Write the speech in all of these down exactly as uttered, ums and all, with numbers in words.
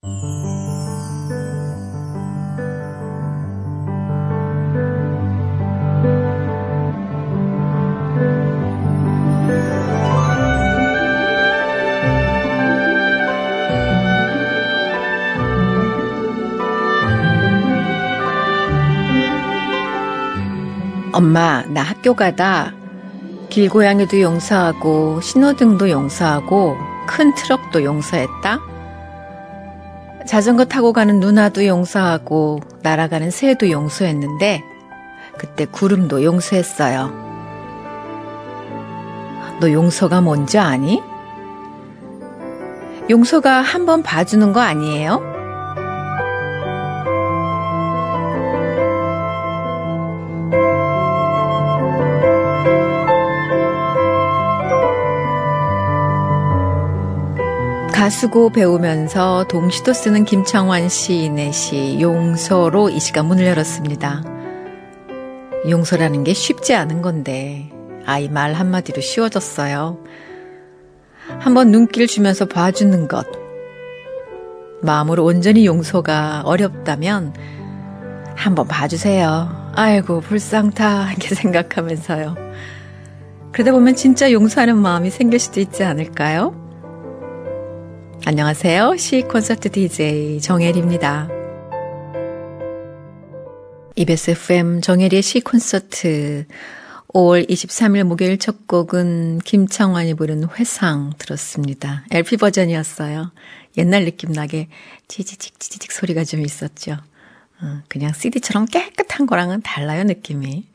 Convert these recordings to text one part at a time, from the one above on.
엄마, 나 학교 가다 길고양이도 용서하고 신호등도 용서하고 큰 트럭도 용서했다. 자전거 타고 가는 누나도 용서하고 날아가는 새도 용서했는데 그때 구름도 용서했어요. 너 용서가 뭔지 아니? 용서가 한번 봐주는 거 아니에요? 가수고 배우면서 동시도 쓰는 김창완 시인의 시 용서로 이 시간 문을 열었습니다. 용서라는 게 쉽지 않은 건데 아이 말 한마디로 쉬워졌어요. 한번 눈길 주면서 봐주는 것. 마음으로 온전히 용서가 어렵다면 한번 봐주세요. 아이고 불쌍타 이렇게 생각하면서요. 그러다 보면 진짜 용서하는 마음이 생길 수도 있지 않을까요? 안녕하세요. 시 콘서트 디제이 정혜리입니다. 이비에스 에프엠 정혜리의 시 콘서트 오월 이십삼일 목요일 첫 곡은 김창완이 부른 회상 들었습니다. 엘피 버전이었어요. 옛날 느낌 나게 지지직 지지직 소리가 좀 있었죠. 그냥 씨디처럼 깨끗한 거랑은 달라요, 느낌이.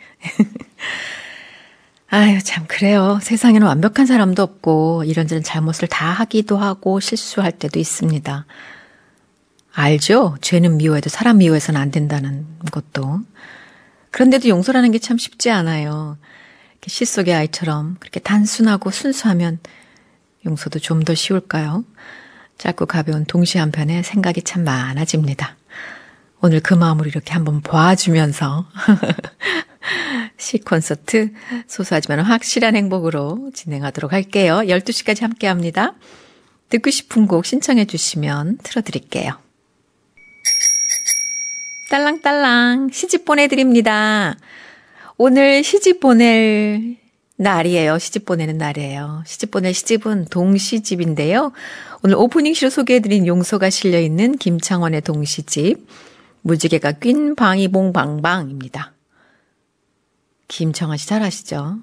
아유, 참, 그래요. 세상에는 완벽한 사람도 없고, 이런저런 잘못을 다 하기도 하고, 실수할 때도 있습니다. 알죠? 죄는 미워해도 사람 미워해서는 안 된다는 것도. 그런데도 용서라는 게 참 쉽지 않아요. 시 속의 아이처럼 그렇게 단순하고 순수하면 용서도 좀 더 쉬울까요? 짧고 가벼운 동시 한편에 생각이 참 많아집니다. 오늘 그 마음으로 이렇게 한번 봐주면서 시 콘서트 소소하지만 확실한 행복으로 진행하도록 할게요. 열두 시까지 함께합니다. 듣고 싶은 곡 신청해 주시면 틀어드릴게요. 딸랑딸랑 시집 보내드립니다. 오늘 시집 보낼 날이에요. 시집 보내는 날이에요. 시집 보낼 시집은 동시집인데요. 오늘 오프닝시로 소개해드린 용서가 실려있는 김창완의 동시집 무지개가 낀 방이봉 방방입니다. 김창완 씨 잘 아시죠?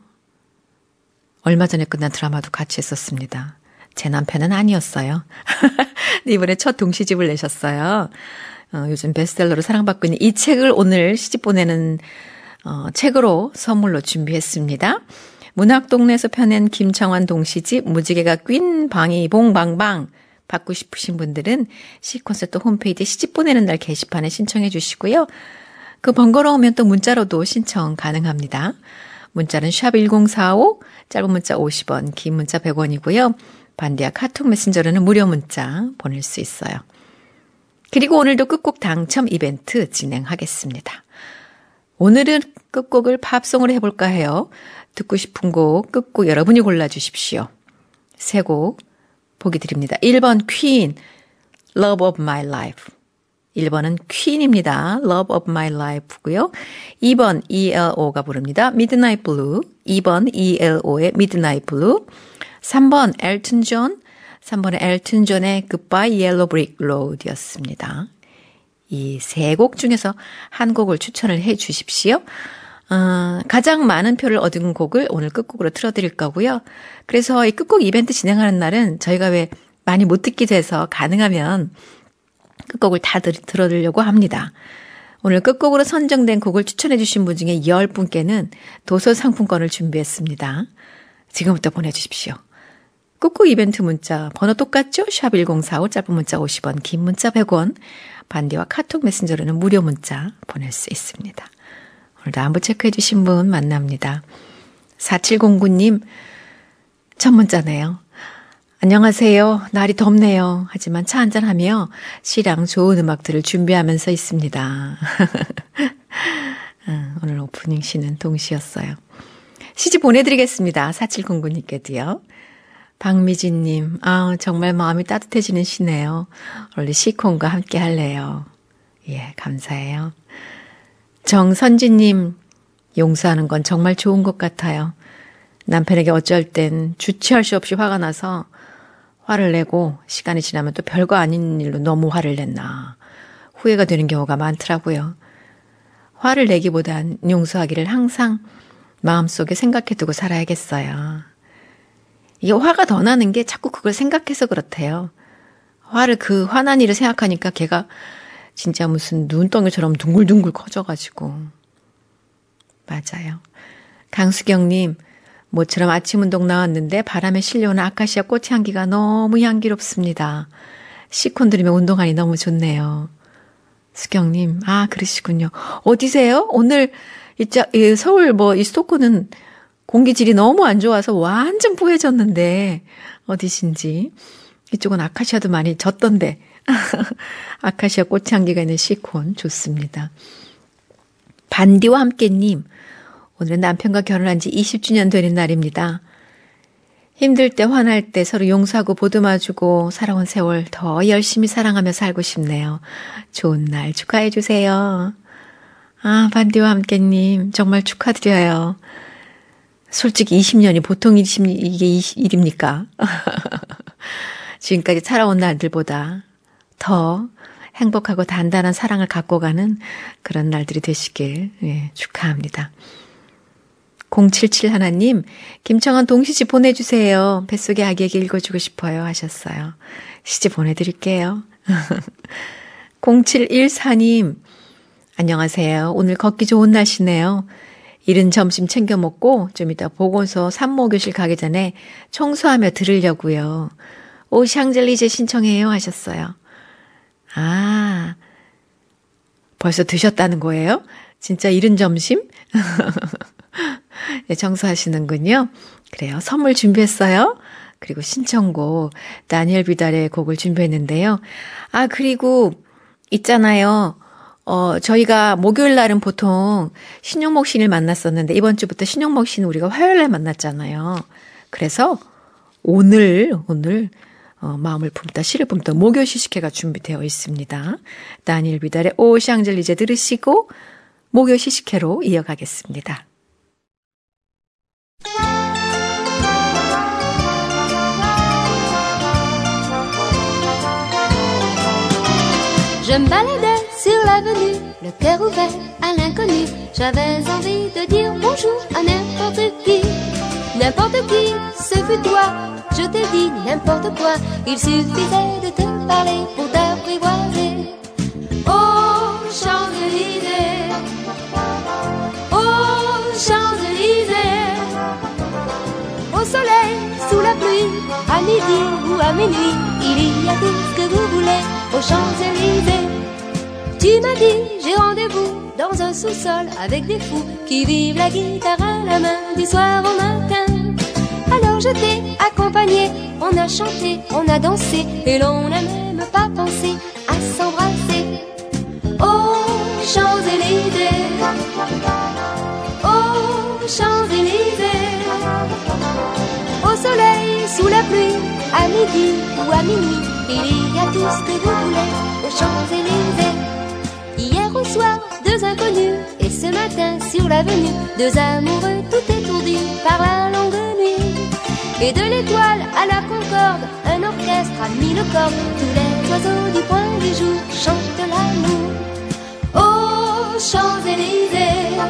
얼마 전에 끝난 드라마도 같이 했었습니다. 제 남편은 아니었어요. 이번에 첫 동시집을 내셨어요. 어, 요즘 베스트셀러로 사랑받고 있는 이 책을 오늘 시집 보내는 어, 책으로 선물로 준비했습니다. 문학동네에서 펴낸 김창완 동시집 무지개가 낀 방이봉 방방 받고 싶으신 분들은 시콘서트 홈페이지 시집 보내는 날 게시판에 신청해 주시고요. 그 번거로우면 또 문자로도 신청 가능합니다. 문자는 샵 일공사오, 짧은 문자 오십 원, 긴 문자 백 원이고요. 반디와 카톡 메신저로는 무료 문자 보낼 수 있어요. 그리고 오늘도 끝곡 당첨 이벤트 진행하겠습니다. 오늘은 끝곡을 팝송으로 해볼까 해요. 듣고 싶은 곡 끝곡 여러분이 골라주십시오. 세 곡 보기 드립니다. 일 번 퀸, Love of My Life. 일 번은 퀸입니다. Love of My Life고요. 이 번 이엘오가 부릅니다. Midnight Blue. 이 번 이엘오의 Midnight Blue. 삼 번 엘튼 존. 삼 번에 엘튼 존의 Goodbye Yellow Brick Road였습니다. 이 세 곡 중에서 한 곡을 추천을 해 주십시오. 어, 가장 많은 표를 얻은 곡을 오늘 끝곡으로 틀어드릴 거고요. 그래서 이 끝곡 이벤트 진행하는 날은 저희가 왜 많이 못 듣게 돼서 가능하면 끝곡을 다 들, 들어드리려고 합니다. 오늘 끝곡으로 선정된 곡을 추천해 주신 분 중에 열 분께는 도서 상품권을 준비했습니다. 지금부터 보내주십시오. 끝곡 이벤트 문자 번호 똑같죠? 샵 일공사오, 짧은 문자 오십 원, 긴 문자 백 원, 반디와 카톡 메신저로는 무료 문자 보낼 수 있습니다. 오늘도 안부 체크해 주신 분 만납니다. 사칠공구 님 첫 문자네요. 안녕하세요. 날이 덥네요. 하지만 차 한잔하며 시랑 좋은 음악들을 준비하면서 있습니다. 오늘 오프닝 시는 동시였어요. 시집 보내드리겠습니다. 사칠공구 님께도요. 박미진님, 아, 정말 마음이 따뜻해지는 시네요. 원래 시콘과 함께 할래요. 예, 감사해요. 정선지님, 용서하는 건 정말 좋은 것 같아요. 남편에게 어쩔 땐 주체할 수 없이 화가 나서 화를 내고 시간이 지나면 또 별거 아닌 일로 너무 화를 냈나. 후회가 되는 경우가 많더라고요. 화를 내기보단 용서하기를 항상 마음속에 생각해두고 살아야겠어요. 이게 화가 더 나는 게 자꾸 그걸 생각해서 그렇대요. 화를 그 화난 일을 생각하니까 걔가 진짜 무슨 눈덩이처럼 둥글둥글 커져가지고. 맞아요. 강수경님, 모처럼 아침 운동 나왔는데 바람에 실려오는 아카시아 꽃 향기가 너무 향기롭습니다. 시콘 들으면 운동하니 너무 좋네요. 수경님, 아, 그러시군요. 어디세요? 오늘 이자 서울 뭐 이 수도권은 공기질이 너무 안 좋아서 완전 뿌해졌는데 어디신지. 이쪽은 아카시아도 많이 졌던데. 아카시아 꽃향기가 있는 시콘 좋습니다. 반디와 함께님, 오늘은 남편과 결혼한 지 이십 주년 되는 날입니다. 힘들 때 화날 때 서로 용서하고 보듬어주고 살아온 세월 더 열심히 사랑하며 살고 싶네요. 좋은 날 축하해 주세요. 아, 반디와 함께님 정말 축하드려요. 솔직히 이십 년이 보통 이게 일입니까? 지금까지 살아온 날들보다 더 행복하고 단단한 사랑을 갖고 가는 그런 날들이 되시길 예, 축하합니다. 공칠칠 하나님, 김청원 동시집 보내주세요. 뱃속의 아기에게 읽어주고 싶어요 하셨어요. 시집 보내드릴게요. 공칠일사님, 안녕하세요. 오늘 걷기 좋은 날씨네요. 이른 점심 챙겨 먹고 좀 이따 보건소 산모교실 가기 전에 청소하며 들으려고요. 오 샹젤리제 신청해요 하셨어요. 아, 벌써 드셨다는 거예요? 진짜 이른 점심? 네, 청소하시는군요. 그래요. 선물 준비했어요. 그리고 신청곡 다니엘 비달의 곡을 준비했는데요. 아, 그리고 있잖아요. 어, 저희가 목요일 날은 보통 신용목 신을 만났었는데 이번 주부터 신용목 신은 우리가 화요일 날 만났잖아요. 그래서 오늘 오늘 어, 마음을 품다 시를 품다 목요 시식회가 준비되어 있습니다. 다니엘 비달의 오 샹젤리제 들으시고 목요 시식회로 이어가겠습니다. Je me baladais sur l'avenue, le cœur ouvert à l'inconnu. J'avais envie de dire bonjour à n'importe qui. N'importe qui, ce fut toi. Je t'ai dit n'importe quoi. Il suffisait de te parler pour t'apprivoiser. Oh, Champs-Élysées, oh, Champs-Élysées. Au soleil, sous la pluie, à midi ou à minuit, il y a tout ce que vous voulez aux Champs-Élysées. Tu m'as dit, j'ai rendez-vous dans un sous-sol avec des fous qui vivent la guitare à la main du soir au matin. Alors je t'ai accompagné, on a chanté, on a dansé et l'on n'a même pas pensé à s'embrasser. Oh, Champs-Élysées, oh, Champs-Élysées. Au soleil, sous la pluie, à midi ou à minuit, il y a tout ce que vous voulez aux Champs-Élysées. Hier au soir, deux inconnus, et ce matin sur l'avenue, deux amoureux tout étourdis par la longue nuit. Et de l'étoile à la concorde, un orchestre a mis le corps. Tous les oiseaux du point du jour chantent l'amour. Oh, Champs-Élysées,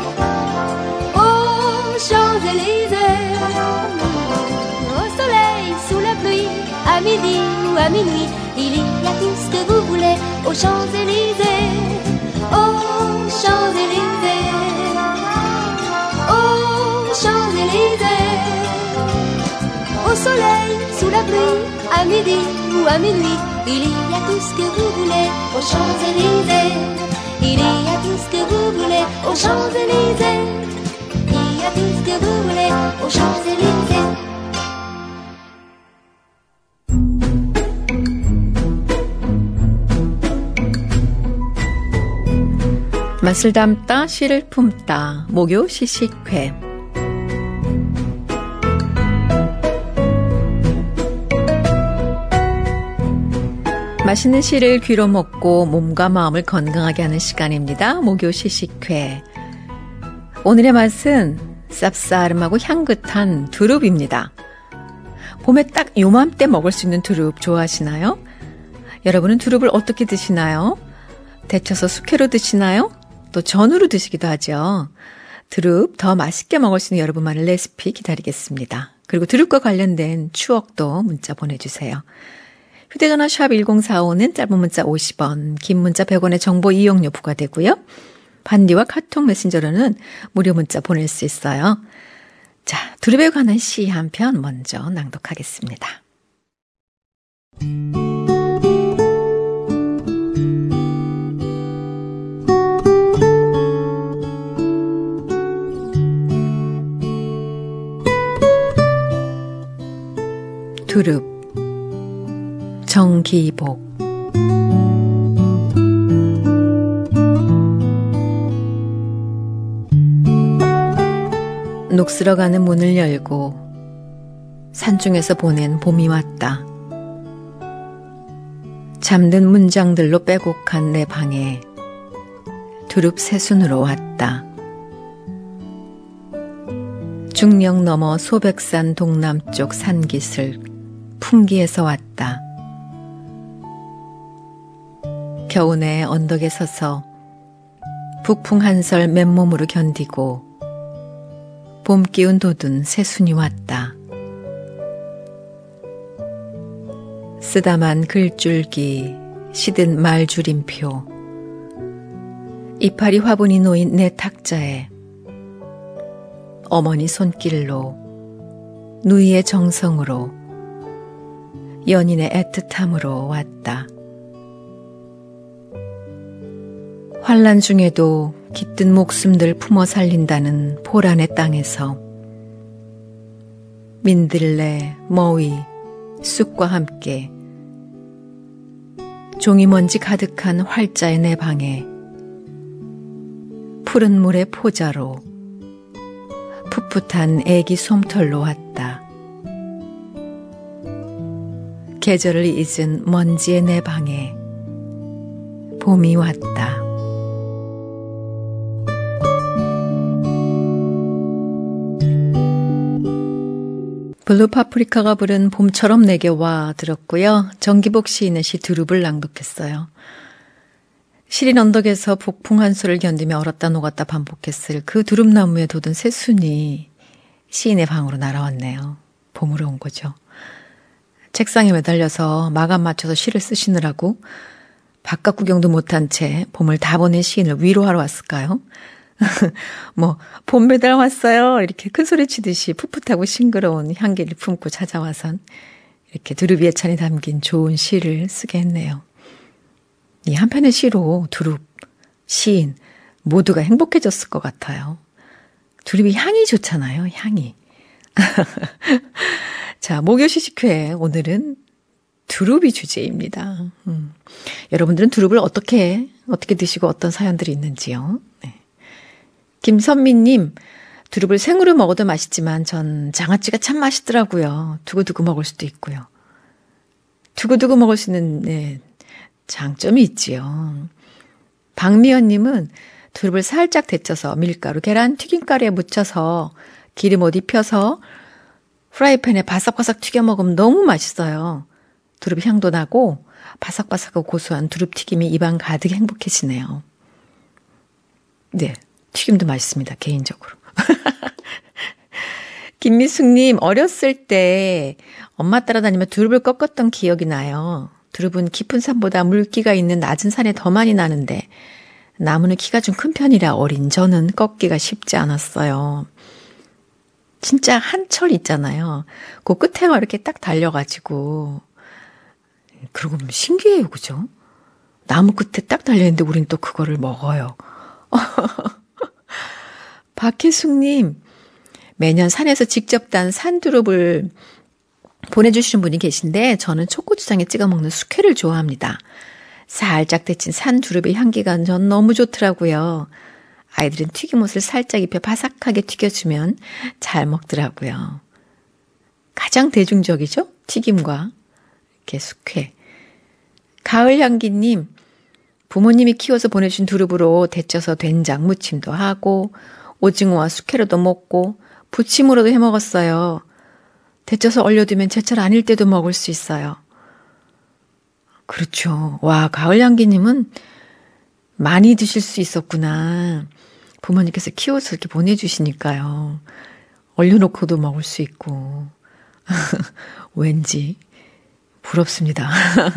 oh, Champs-Élysées. Au soleil, sous la pluie, à midi ou à minuit, il y a tout ce que vous voulez aux Champs-Élysées. Oh, Champs-Élysées, oh, Champs-Élysées. Au soleil, sous la pluie, à midi ou à minuit, il y a tout ce que vous voulez aux Champs-Élysées. Il y a tout ce que vous voulez aux Champs-Élysées. Il y a tout ce que vous voulez aux Champs-Élysées. 맛을 담다 시를 품다 목요 시식회. 맛있는 씨를 귀로 먹고 몸과 마음을 건강하게 하는 시간입니다. 목요 시식회. 오늘의 맛은 쌉싸름하고 향긋한 두릅입니다. 봄에 딱 요맘때 먹을 수 있는 두릅 좋아하시나요? 여러분은 두릅을 어떻게 드시나요? 데쳐서 숙회로 드시나요? 또 전으로 드시기도 하죠. 두릅 더 맛있게 먹을 수 있는 여러분만의 레시피 기다리겠습니다. 그리고 두릅과 관련된 추억도 문자 보내주세요. 휴대전화 샵 일공사오는 짧은 문자 오십 원, 긴 문자 백 원의 정보 이용료 부과되고요. 반디와 카톡 메신저로는 무료 문자 보낼 수 있어요. 자, 두릅에 관한 시 한 편 먼저 낭독하겠습니다. 두릅 정기복. 녹슬어가는 문을 열고 산중에서 보낸 봄이 왔다. 잠든 문장들로 빼곡한 내 방에 두릅 새순으로 왔다. 중령 넘어 소백산 동남쪽 산깃을 풍기에서 왔다. 겨우내 언덕에 서서 북풍 한설 맨몸으로 견디고 봄 기운 돋은 새순이 왔다. 쓰다만 글줄기 시든 말줄임표 이파리 화분이 놓인 내 탁자에 어머니 손길로 누이의 정성으로 연인의 애틋함으로 왔다. 환란 중에도 깃든 목숨들 품어 살린다는 보란의 땅에서 민들레, 머위, 쑥과 함께 종이먼지 가득한 활자의 내 방에 푸른 물의 포자로 풋풋한 애기 솜털로 왔다. 계절을 잊은 먼지의 내 방에 봄이 왔다. 블루 파프리카가 부른 봄처럼 내게 와 들었고요. 정기복 시인의 시 두릅을 낭독했어요. 시린 언덕에서 북풍 한수를 견디며 얼었다 녹았다 반복했을 그 두릅나무에 돋은 새순이 시인의 방으로 날아왔네요. 봄으로 온 거죠. 책상에 매달려서 마감 맞춰서 시를 쓰시느라고 바깥 구경도 못한 채 봄을 다 보낸 시인을 위로하러 왔을까요? 뭐 봄 배달 왔어요 이렇게 큰 소리 치듯이 풋풋하고 싱그러운 향기를 품고 찾아와선 이렇게 두릅 예찬이 담긴 좋은 시를 쓰게 했네요. 이 한편의 시로 두릅, 시인 모두가 행복해졌을 것 같아요. 두릅이 향이 좋잖아요. 향이. 자, 목요 시식회 오늘은 두릅이 주제입니다. 음. 여러분들은 두릅을 어떻게 어떻게 드시고 어떤 사연들이 있는지요? 네. 김선미님, 두릅을 생으로 먹어도 맛있지만 전 장아찌가 참 맛있더라고요. 두고두고 먹을 수도 있고요. 두고두고 먹을 수 있는 네, 장점이 있지요. 박미연님은 두릅을 살짝 데쳐서 밀가루, 계란, 튀김가루에 묻혀서 기름 옷 입혀서 프라이팬에 바삭바삭 튀겨 먹으면 너무 맛있어요. 두릅 향도 나고 바삭바삭하고 고소한 두릅 튀김이 입안 가득 행복해지네요. 네, 튀김도 맛있습니다. 개인적으로. 김미숙님, 어렸을 때 엄마 따라다니며 두릅을 꺾었던 기억이 나요. 두릅은 깊은 산보다 물기가 있는 낮은 산에 더 많이 나는데 나무는 키가 좀 큰 편이라 어린 저는 꺾기가 쉽지 않았어요. 진짜 한 철 있잖아요. 그 끝에만 이렇게 딱 달려가지고 그러고 보면 신기해요. 그죠? 나무 끝에 딱 달려있는데 우린 또 그거를 먹어요. 박혜숙님, 매년 산에서 직접 딴 산두릅을 보내주시는 분이 계신데 저는 초고추장에 찍어 먹는 숙회를 좋아합니다. 살짝 데친 산두릅의 향기가 전 너무 좋더라고요. 아이들은 튀김옷을 살짝 입혀 바삭하게 튀겨주면 잘 먹더라고요. 가장 대중적이죠? 튀김과 이렇게 숙회. 가을향기님, 부모님이 키워서 보내주신 두릅으로 데쳐서 된장 무침도 하고 오징어와 숙회로도 먹고 부침으로도 해먹었어요. 데쳐서 얼려두면 제철 아닐 때도 먹을 수 있어요. 그렇죠. 와, 가을향기님은 많이 드실 수 있었구나. 부모님께서 키워서 이렇게 보내주시니까요. 얼려놓고도 먹을 수 있고. 왠지 부럽습니다.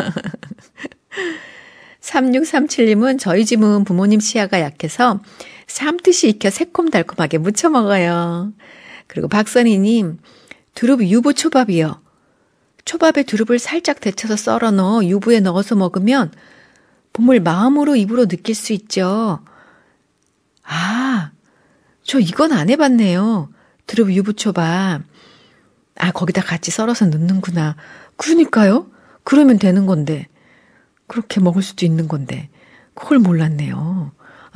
삼육삼칠님은 저희 집은 부모님 치아가 약해서 삼듯이 익혀 새콤달콤하게 무쳐 먹어요. 그리고 박선희님, 두릅 유부 초밥이요. 초밥에 두릅을 살짝 데쳐서 썰어 넣어 유부에 넣어서 먹으면 봄을 마음으로 입으로 느낄 수 있죠. 아, 저 이건 안 해봤네요. 두릅 유부 초밥. 아, 거기다 같이 썰어서 넣는구나. 그러니까요. 그러면 되는 건데. 그렇게 먹을 수도 있는 건데. 그걸 몰랐네요.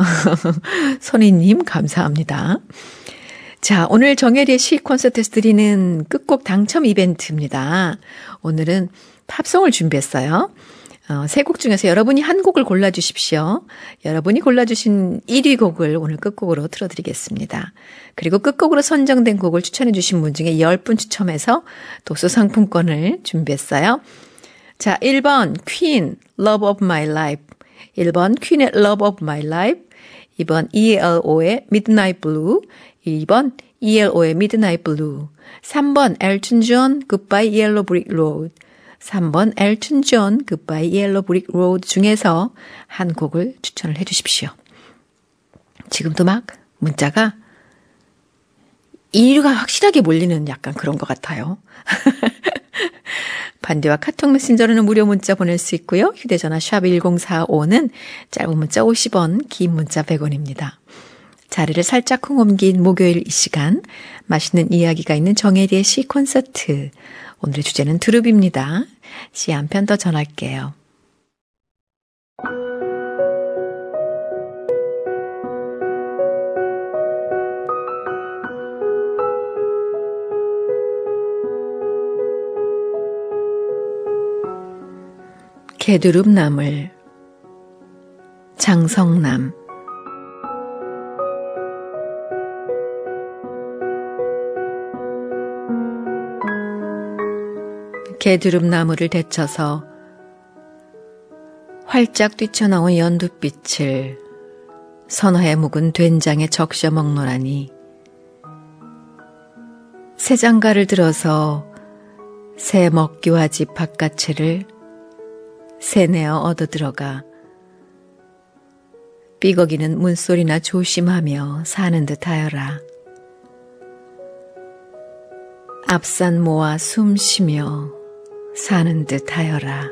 선희님 감사합니다. 자, 오늘 정혜리의 시 콘서트에서 드리는 끝곡 당첨 이벤트입니다. 오늘은 팝송을 준비했어요. 어, 세 곡 중에서 여러분이 한 곡을 골라주십시오. 여러분이 골라주신 일 위 곡을 오늘 끝곡으로 틀어드리겠습니다. 그리고 끝곡으로 선정된 곡을 추천해 주신 분 중에 열 분 추첨해서 독서 상품권을 준비했어요. 자, 일 번 퀸, Love of My Life. 일 번 퀸의 Love of My Life. 이 번 이엘오의 Midnight Blue. 이 번 이엘오의 Midnight Blue. 삼 번 엘튼 존 Goodbye Yellow Brick Road. 삼 번 엘튼 존 Goodbye Yellow Brick Road 중에서 한 곡을 추천을 해 주십시오. 지금도 막 문자가 일 위가 확실하게 몰리는 약간 그런 것 같아요. 반디와 카톡 메신저로는 무료 문자 보낼 수 있고요. 휴대전화 샵 일공사오는 짧은 문자 오십 원, 긴 문자 백 원입니다. 자리를 살짝 옮긴 목요일 이 시간, 맛있는 이야기가 있는 정혜리의 시 콘서트. 오늘의 주제는 두릅입니다. 시 한 편 더 전할게요. 개두릅나물. 장성남. 개두릅나무를 데쳐서 활짝 뛰쳐나온 연두빛을 선어에 묵은 된장에 적셔 먹노라니 새 장가를 들어서 새 먹기와 집 바깥채를 새내어 얻어 들어가 삐걱이는 문소리나 조심하며 사는 듯하여라. 앞산 모아 숨 쉬며 사는 듯하여라.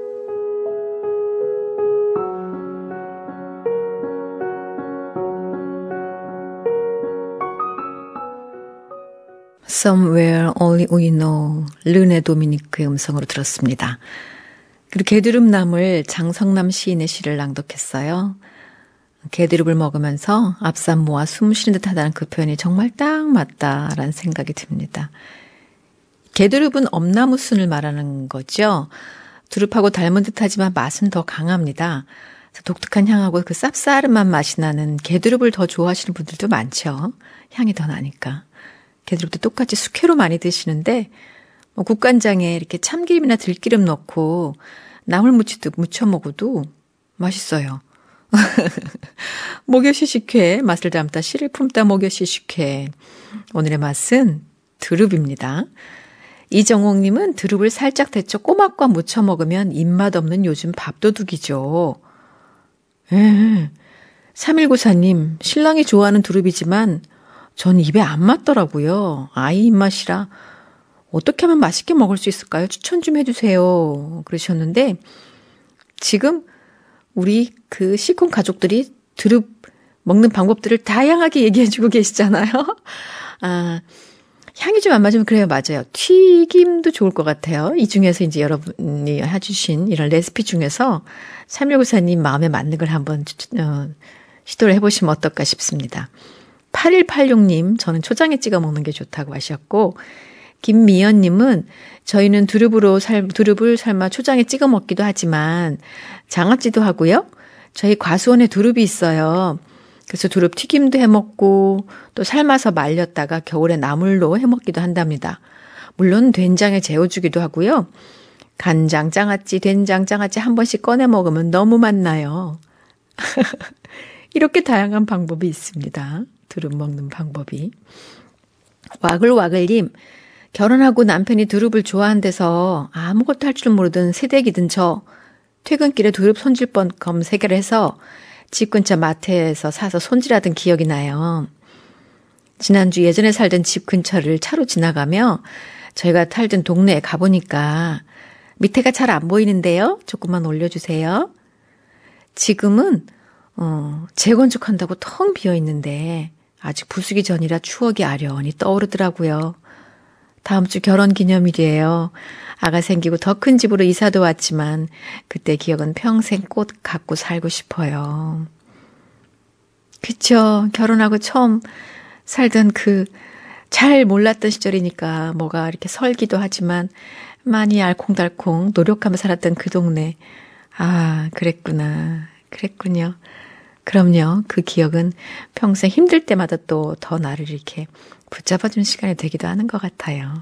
Somewhere Only We Know, 르네 도미니크의 음성으로 들었습니다. 그리고 개두릅나물 장성남 시인의 시를 낭독했어요. 개두릅을 먹으면서 앞산 모아 숨 쉬는 듯하다는 그 표현이 정말 딱 맞다라는 생각이 듭니다. 개두릅은 엄나무순을 말하는 거죠. 두릅하고 닮은 듯하지만 맛은 더 강합니다. 독특한 향하고 그 쌉싸름한 맛이 나는 개두릅을 더 좋아하시는 분들도 많죠. 향이 더 나니까. 개두릅도 똑같이 숙회로 많이 드시는데 뭐 국간장에 이렇게 참기름이나 들기름 넣고 나물무치도 무쳐 먹어도 맛있어요. 목요시식회, 맛을 담다 씨를 품다 목요시식회. 오늘의 맛은 두릅입니다. 이정옥님은 두릅을 살짝 데쳐 꼬막과 무쳐 먹으면 입맛 없는 요즘 밥도둑이죠. 예. 삼일구사님, 신랑이 좋아하는 두릅이지만 전 입에 안 맞더라고요. 아이 입맛이라 어떻게 하면 맛있게 먹을 수 있을까요? 추천 좀 해주세요. 그러셨는데 지금 우리 그 시콘 가족들이 두릅 먹는 방법들을 다양하게 얘기해주고 계시잖아요. 아, 향이 좀 안 맞으면 그래요. 맞아요. 튀김도 좋을 것 같아요. 이 중에서 이제 여러분이 해주신 이런 레시피 중에서 삼일구사님 마음에 맞는 걸 한번 어, 시도를 해보시면 어떨까 싶습니다. 팔일팔육님, 저는 초장에 찍어 먹는 게 좋다고 하셨고, 김미연님은 저희는 두릅으로 삶, 두릅을 삶아 초장에 찍어 먹기도 하지만 장아찌도 하고요. 저희 과수원에 두릅이 있어요. 그래서 두릅 튀김도 해 먹고 또 삶아서 말렸다가 겨울에 나물로 해 먹기도 한답니다. 물론 된장에 재워주기도 하고요. 간장, 장아찌, 된장, 장아찌 한 번씩 꺼내 먹으면 너무 맛나요. 이렇게 다양한 방법이 있습니다. 두릅 먹는 방법이. 와글와글님, 결혼하고 남편이 두릅을 좋아한대서 아무것도 할 줄 모르던 새댁이든 저 퇴근길에 두릅 손질법 검색을 해서 집 근처 마트에서 사서 손질하던 기억이 나요. 지난주 예전에 살던 집 근처를 차로 지나가며 저희가 살던 동네에 가보니까 밑에가 잘 안 보이는데요. 조금만 올려주세요. 지금은 어, 재건축한다고 텅 비어있는데 아직 부수기 전이라 추억이 아련히 떠오르더라고요. 다음 주 결혼기념일이에요. 아가 생기고 더 큰 집으로 이사도 왔지만 그때 기억은 평생 꼭 갖고 살고 싶어요. 그쵸. 결혼하고 처음 살던 그 잘 몰랐던 시절이니까 뭐가 이렇게 설기도 하지만 많이 알콩달콩 노력하며 살았던 그 동네. 아, 그랬구나. 그랬군요. 그럼요. 그 기억은 평생 힘들 때마다 또 더 나를 이렇게 붙잡아준 시간이 되기도 하는 것 같아요.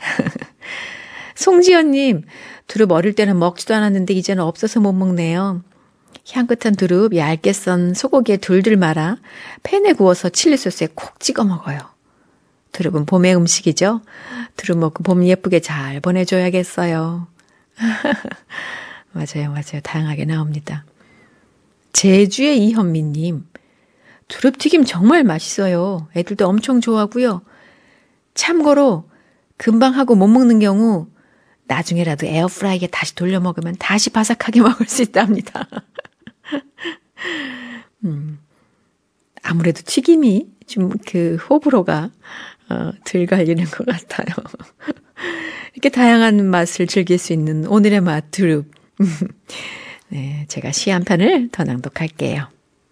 송지연님, 두릅 어릴 때는 먹지도 않았는데 이제는 없어서 못 먹네요. 향긋한 두릅 얇게 썬 소고기에 둘둘 말아 팬에 구워서 칠리 소스에 콕 찍어 먹어요. 두릅은 봄의 음식이죠. 두릅 먹고 봄 예쁘게 잘 보내줘야겠어요. 맞아요, 맞아요. 다양하게 나옵니다. 제주의 이현미님, 두릅튀김 정말 맛있어요. 애들도 엄청 좋아하고요. 참고로 금방 하고 못 먹는 경우 나중에라도 에어프라이기에 다시 돌려 먹으면 다시 바삭하게 먹을 수 있답니다. 음, 아무래도 튀김이 좀 그 호불호가 어, 덜 갈리는 것 같아요. 이렇게 다양한 맛을 즐길 수 있는 오늘의 맛 두릅. 네, 제가 시 한 편을 더 낭독할게요.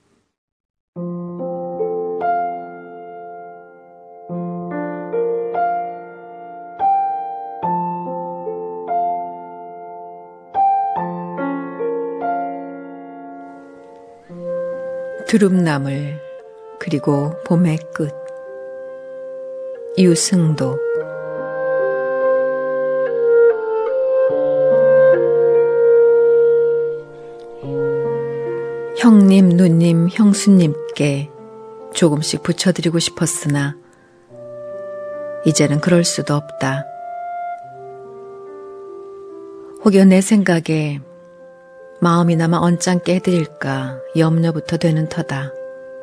두릅나물 그리고 봄의 끝. 유승도. 형님, 누님, 형수님께 조금씩 붙여드리고 싶었으나 이제는 그럴 수도 없다. 혹여 내 생각에 마음이나마 언짢게 해드릴까 염려부터 되는 터다.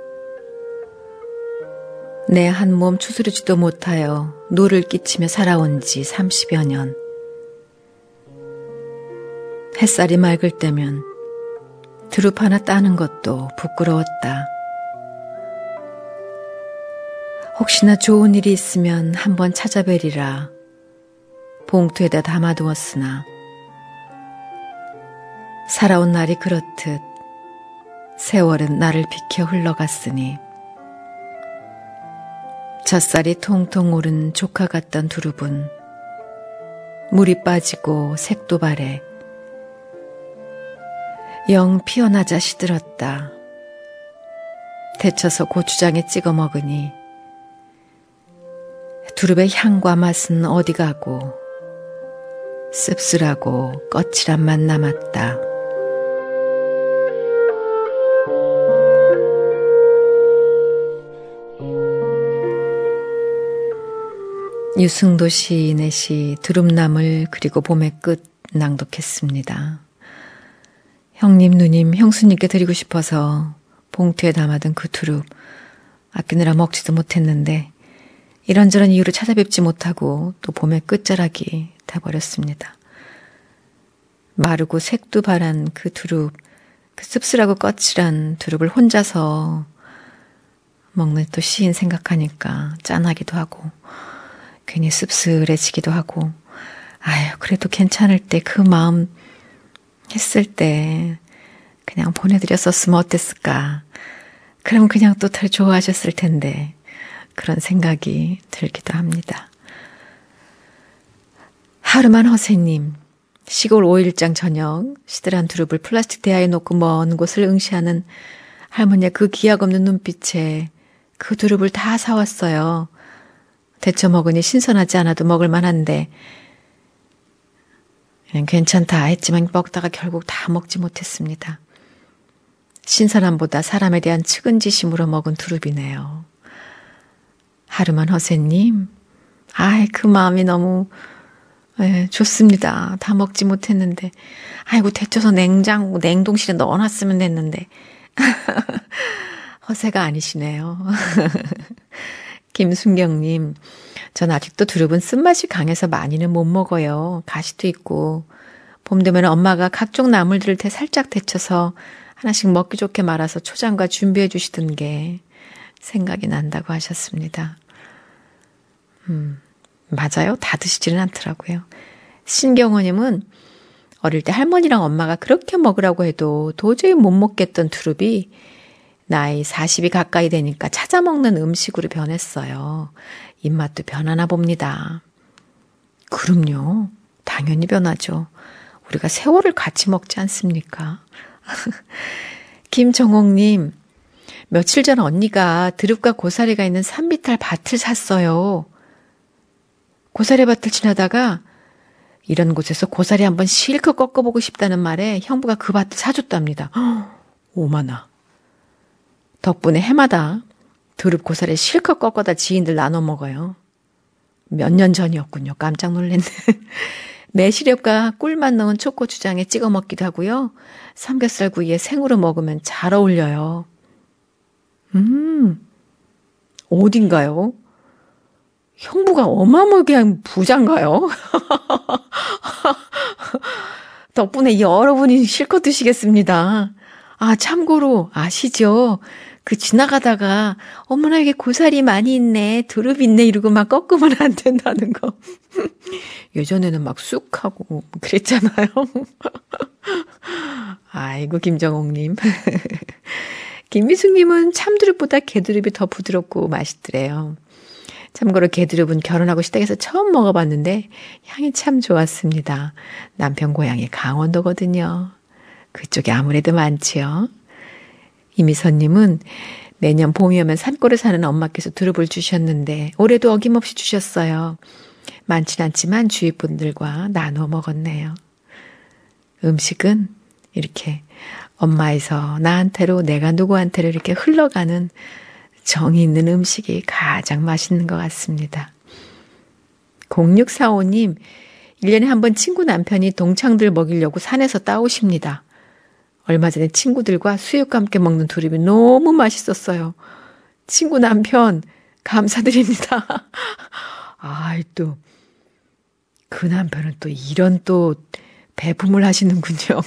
내 한 몸 추스르지도 못하여 노를 끼치며 살아온 지 삼십여 년. 햇살이 맑을 때면 두릅 하나 따는 것도 부끄러웠다. 혹시나 좋은 일이 있으면 한번 찾아뵈리라 봉투에다 담아두었으나 살아온 날이 그렇듯 세월은 나를 비켜 흘러갔으니 젖살이 통통 오른 조카 같던 두릅은 물이 빠지고 색도 바래 영 피어나자 시들었다. 데쳐서 고추장에 찍어 먹으니 두릅의 향과 맛은 어디 가고 씁쓸하고 거칠한 맛 남았다. 유승도 시인의 시 두릅나물 그리고 봄의 끝 낭독했습니다. 형님, 누님, 형수님께 드리고 싶어서 봉투에 담아둔 그 두릅 아끼느라 먹지도 못했는데 이런저런 이유로 찾아뵙지 못하고 또 봄의 끝자락이 돼버렸습니다. 마르고 색도 바란 그 두릅, 그 씁쓸하고 거칠한 두릅을 혼자서 먹는 또 시인 생각하니까 짠하기도 하고 괜히 씁쓸해지기도 하고 아유 그래도 괜찮을 때 그 마음 했을 때 그냥 보내드렸었으면 어땠을까. 그럼 그냥 또 더 좋아하셨을 텐데 그런 생각이 들기도 합니다. 하루만 허세님, 시골 오일장 저녁 시들한 두릅을 플라스틱 대야에 놓고 먼 곳을 응시하는 할머니의 그 기약 없는 눈빛에 그 두릅을 다 사왔어요. 데쳐 먹으니 신선하지 않아도 먹을 만한데 그냥 괜찮다 했지만 먹다가 결국 다 먹지 못했습니다. 신선함보다 사람에 대한 측은지심으로 먹은 두릅이네요. 하루만 허세님, 아이 그 마음이 너무 네, 좋습니다. 다 먹지 못했는데 아이고 데쳐서 냉장 냉동실에 넣어놨으면 됐는데 허세가 아니시네요. 김순경님, 전 아직도 두릅은 쓴맛이 강해서 많이는 못 먹어요. 가시도 있고 봄 되면 엄마가 각종 나물들을 대 살짝 데쳐서 하나씩 먹기 좋게 말아서 초장과 준비해 주시던 게 생각이 난다고 하셨습니다. 음, 맞아요. 다 드시지는 않더라고요. 신경호님은 어릴 때 할머니랑 엄마가 그렇게 먹으라고 해도 도저히 못 먹겠던 두릅이 나이 사십이 가까이 되니까 찾아 먹는 음식으로 변했어요. 입맛도 변하나 봅니다. 그럼요. 당연히 변하죠. 우리가 세월을 같이 먹지 않습니까? 김정옥님, 며칠 전 언니가 두릅과 고사리가 있는 산비탈 밭을 샀어요. 고사리 밭을 지나다가 이런 곳에서 고사리 한번 실컷 꺾어보고 싶다는 말에 형부가 그 밭을 사줬답니다. 오마나. 덕분에 해마다 두릅 고사리 실컷 꺾어다 지인들 나눠 먹어요. 몇 년 전이었군요. 깜짝 놀랐네. 매실엽과 꿀맛 넣은 초고추장에 찍어 먹기도 하고요. 삼겹살 구이에 생으로 먹으면 잘 어울려요. 음, 어딘가요? 형부가 어마무시한 부자인가요? 덕분에 여러분이 실컷 드시겠습니다. 아, 참고로 아시죠? 그 지나가다가 어머나 이게 고사리 많이 있네, 두릅 있네 이러고 막 꺾으면 안 된다는 거. 예전에는 막 쑥 하고 그랬잖아요. 아이고 김정옥님. 김미숙님은 참두릅보다 개두릅이 더 부드럽고 맛있더래요. 참고로 개두릅은 결혼하고 시댁에서 처음 먹어봤는데 향이 참 좋았습니다. 남편 고향이 강원도거든요. 그쪽에 아무래도 많지요. 이미선님은 매년 봄이 오면 산골에 사는 엄마께서 두릅을 주셨는데 올해도 어김없이 주셨어요. 많진 않지만 주위 분들과 나눠 먹었네요. 음식은 이렇게 엄마에서 나한테로 내가 누구한테로 이렇게 흘러가는 정이 있는 음식이 가장 맛있는 것 같습니다. 공육사오님, 일 년에 한 번 친구 남편이 동창들 먹이려고 산에서 따오십니다. 얼마 전에 친구들과 수육과 함께 먹는 두릅이 너무 맛있었어요. 친구 남편 감사드립니다. 아이 또 그 남편은 또 이런 또 배품을 하시는군요.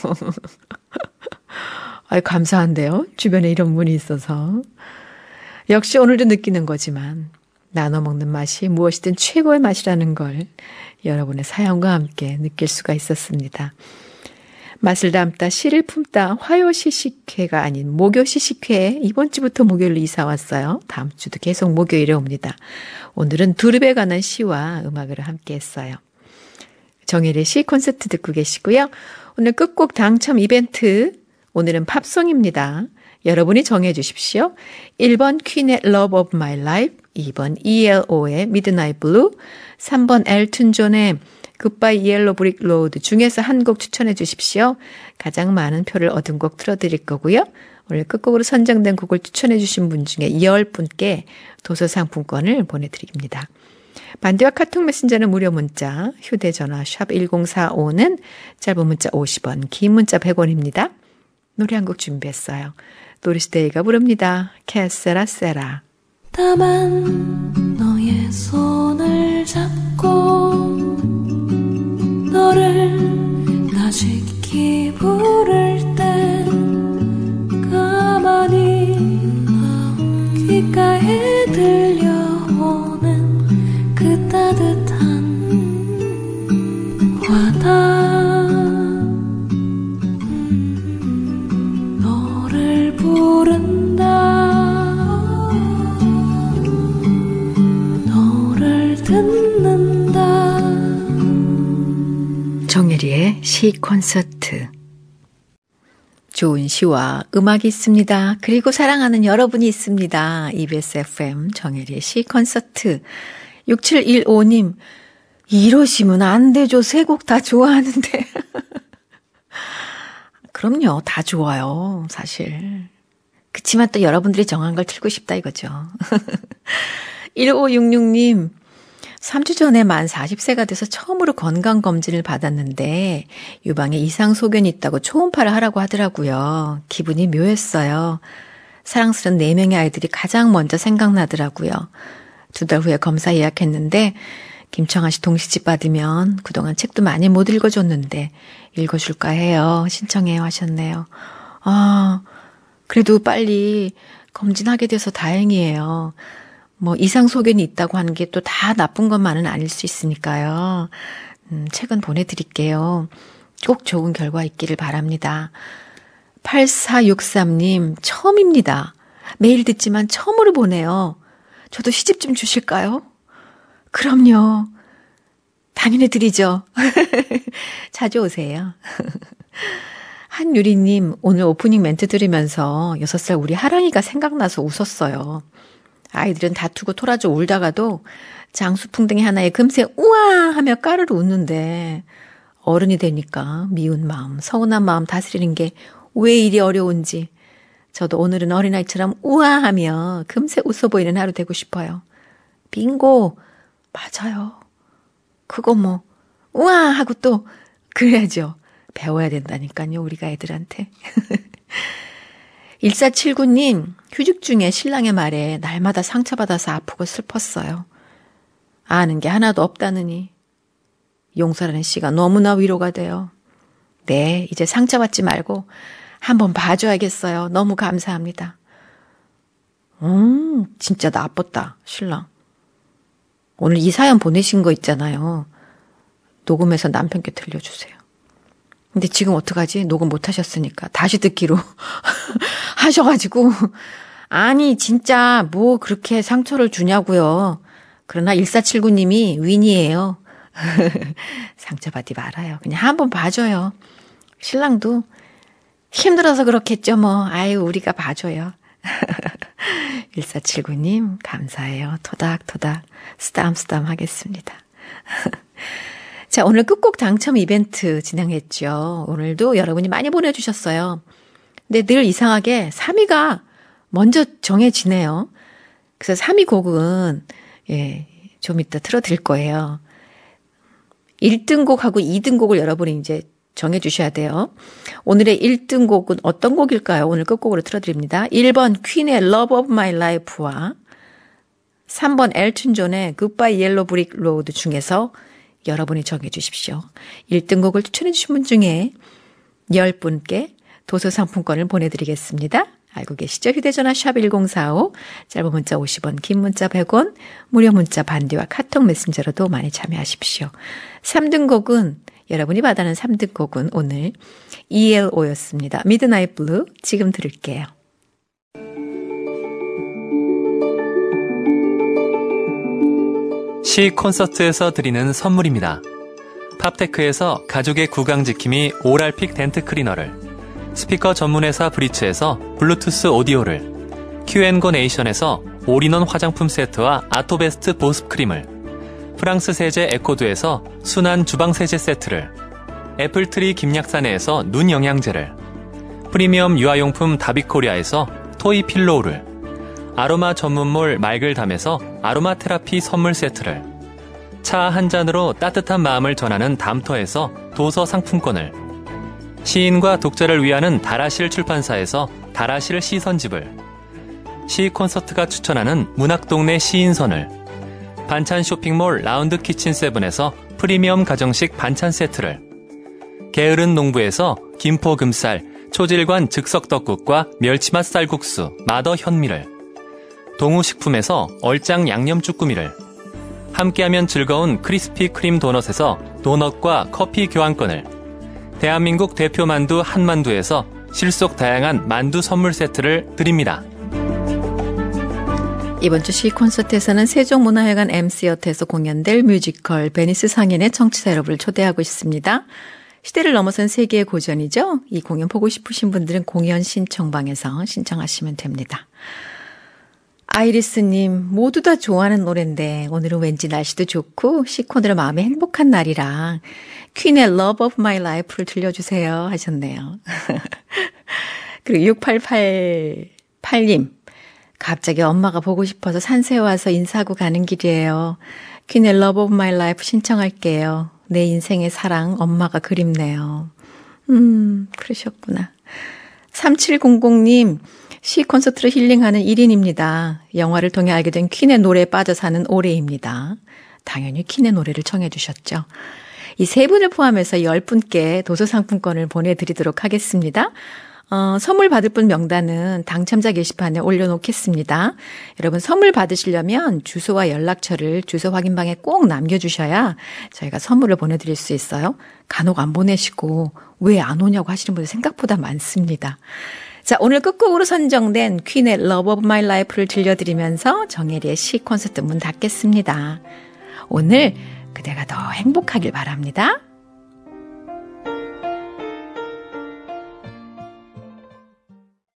아이 감사한데요. 주변에 이런 분이 있어서. 역시 오늘도 느끼는 거지만 나눠 먹는 맛이 무엇이든 최고의 맛이라는 걸 여러분의 사연과 함께 느낄 수가 있었습니다. 맛을 담다 씨를 품다 화요시식회가 아닌 목요시식회 이번 주부터 목요일로 이사 왔어요. 다음 주도 계속 목요일에 옵니다. 오늘은 두릅에 관한 시와 음악을 함께 했어요. 정혜리 씨 콘서트 듣고 계시고요. 오늘 끝곡 당첨 이벤트 오늘은 팝송입니다. 여러분이 정해 주십시오. 일 번 퀸의 Love of My Life, 이 번 이엘오의 Midnight Blue, 삼 번 엘튼 존의 Goodbye Yellow Brick Road 중에서 한 곡 추천해 주십시오. 가장 많은 표를 얻은 곡 틀어드릴 거고요. 오늘 끝곡으로 선정된 곡을 추천해 주신 분 중에 열 분께 도서 상품권을 보내드립니다. 반디와 카톡 메신저는 무료 문자, 휴대전화 샵 일공사오는 짧은 문자 오십 원, 긴 문자 백 원입니다. 노래 한 곡 준비했어요. 도리스데이가 부릅니다. 캐세라 세라. 다만 너의 손을 잡고 너를 나직히 부를 때 가만히 귓가에 들려오는 그 따뜻한 와닿 너를 부른다 너를 듣는다 시 콘서트. 좋은 시와 음악이 있습니다. 그리고 사랑하는 여러분이 있습니다. 이비에스 에프엠 정혜리의 시 콘서트. 육칠일오 님, 이러시면 안 되죠. 세 곡 다 좋아하는데. 그럼요. 다 좋아요. 사실. 그치만 또 여러분들이 정한 걸 틀고 싶다 이거죠. 일오육육 님, 삼 주 전에 만 마흔 세가 돼서 처음으로 건강검진을 받았는데 유방에 이상 소견이 있다고 초음파를 하라고 하더라고요. 기분이 묘했어요. 사랑스러운 네 명의 아이들이 가장 먼저 생각나더라고요. 두 달 후에 검사 예약했는데 김청아 씨 동시집 받으면 그동안 책도 많이 못 읽어줬는데 읽어줄까 해요. 신청해요 하셨네요. 아, 그래도 빨리 검진하게 돼서 다행이에요. 뭐 이상 소견이 있다고 하는 게 또 다 나쁜 것만은 아닐 수 있으니까요. 음, 책은 보내드릴게요. 꼭 좋은 결과 있기를 바랍니다. 팔사육삼 님, 처음입니다. 매일 듣지만 처음으로 보내요. 저도 시집 좀 주실까요? 그럼요. 당연히 드리죠. 자주 오세요. 한유리님, 오늘 오프닝 멘트 들으면서 여섯 살 우리 하랑이가 생각나서 웃었어요. 아이들은 다투고 토라져 울다가도 장수풍뎅이 하나에 금세 우와 하며 까르르 웃는데 어른이 되니까 미운 마음, 서운한 마음 다스리는 게 왜 이리 어려운지 저도 오늘은 어린아이처럼 우와 하며 금세 웃어 보이는 하루 되고 싶어요. 빙고! 맞아요. 그거 뭐 우와 하고 또 그래야죠. 배워야 된다니까요. 우리가 애들한테. 일사칠구 님, 휴직 중에 신랑의 말에 날마다 상처받아서 아프고 슬펐어요. 아는 게 하나도 없다느니 용서라는 씨가 너무나 위로가 돼요. 네, 이제 상처받지 말고 한번 봐줘야겠어요. 너무 감사합니다. 음, 진짜 나빴다, 신랑. 오늘 이 사연 보내신 거 있잖아요. 녹음해서 남편께 들려주세요. 근데 지금 어떡하지? 녹음 못 하셨으니까 다시 듣기로 하셔가지고 아니 진짜 뭐 그렇게 상처를 주냐고요. 그러나 일사칠구 님이 윈이에요. 상처받지 말아요. 그냥 한번 봐줘요. 신랑도 힘들어서 그렇겠죠 뭐. 아유 우리가 봐줘요. 일사칠구 님 감사해요. 토닥토닥 쓰담쓰담 하겠습니다. 자, 오늘 끝곡 당첨 이벤트 진행했죠. 오늘도 여러분이 많이 보내주셨어요. 근데 늘 이상하게 삼 위가 먼저 정해지네요. 그래서 삼 위 곡은 예, 좀 이따 틀어드릴 거예요. 일 등 곡하고 이 등 곡을 여러분이 이제 정해주셔야 돼요. 오늘의 일 등 곡은 어떤 곡일까요? 오늘 끝곡으로 틀어드립니다. 일 번 퀸의 Love of My Life와 삼 번 엘튼 존의 Goodbye Yellow Brick Road 중에서 여러분이 정해 주십시오. 일 등 곡을 추천해 주신 분 중에 열 분께 도서 상품권을 보내드리겠습니다. 알고 계시죠? 휴대전화 샵 일공사오, 짧은 문자 오십 원, 긴 문자 백 원, 무료 문자 반디와 카톡 메신저로도 많이 참여하십시오. 삼 등 곡은 여러분이 받아는 삼 등 곡은 오늘 이엘오였습니다. 미드나잇 블루 지금 들을게요. 시 콘서트에서 드리는 선물입니다. 팝테크에서 가족의 구강지킴이 오랄픽 덴트 클리너를, 스피커 전문회사 브리츠에서 블루투스 오디오를, 큐앤고 네이션에서 올인원 화장품 세트와 아토베스트 보습 크림을, 프랑스 세제 에코두에서 순한 주방 세제 세트를, 애플트리 김약사네에서 눈 영양제를, 프리미엄 유아용품 다비코리아에서 토이 필로우를, 아로마 전문몰 말글담에서 아로마 테라피 선물 세트를, 차 한 잔으로 따뜻한 마음을 전하는 담터에서 도서 상품권을, 시인과 독자를 위하는 다라실 출판사에서 다라실 시선집을, 시 콘서트가 추천하는 문학동네 시인선을, 반찬 쇼핑몰 라운드 키친 세븐에서 프리미엄 가정식 반찬 세트를, 게으른 농부에서 김포 금쌀, 초질관 즉석떡국과 멸치맛 쌀국수, 마더 현미를, 동우식품에서 얼짱 양념 쭈꾸미를, 함께하면 즐거운 크리스피 크림 도넛에서 도넛과 커피 교환권을, 대한민국 대표 만두 한만두에서 실속 다양한 만두 선물 세트를 드립니다. 이번 주 시 콘서트에서는 세종문화회관 엠씨어터에서 공연될 뮤지컬 베니스 상인의 청취자 여러분을 초대하고 있습니다. 시대를 넘어선 세계의 고전이죠. 이 공연 보고 싶으신 분들은 공연 신청방에서 신청하시면 됩니다. 아이리스님, 모두 다 좋아하는 노래인데 오늘은 왠지 날씨도 좋고 시코너로 마음이 행복한 날이라 퀸의 Love of My Life를 들려주세요 하셨네요. 그리고 육팔팔팔님, 갑자기 엄마가 보고 싶어서 산세 와서 인사하고 가는 길이에요. 퀸의 Love of My Life 신청할게요. 내 인생의 사랑, 엄마가 그립네요. 음, 그러셨구나. 삼칠공공님, 시 콘서트로 힐링하는 일 인입니다. 영화를 통해 알게 된 퀸의 노래에 빠져 사는 올해입니다. 당연히 퀸의 노래를 청해 주셨죠. 이 세 분을 포함해서 열 분께 도서상품권을 보내드리도록 하겠습니다. 어, 선물 받을 분 명단은 당첨자 게시판에 올려놓겠습니다. 여러분 선물 받으시려면 주소와 연락처를 주소 확인방에 꼭 남겨주셔야 저희가 선물을 보내드릴 수 있어요. 간혹 안 보내시고 왜 안 오냐고 하시는 분들 생각보다 많습니다. 자, 오늘 끝곡으로 선정된 퀸의 Love of My Life를 들려드리면서 정혜리의 시 콘서트 문 닫겠습니다. 오늘 그대가 더 행복하길 바랍니다.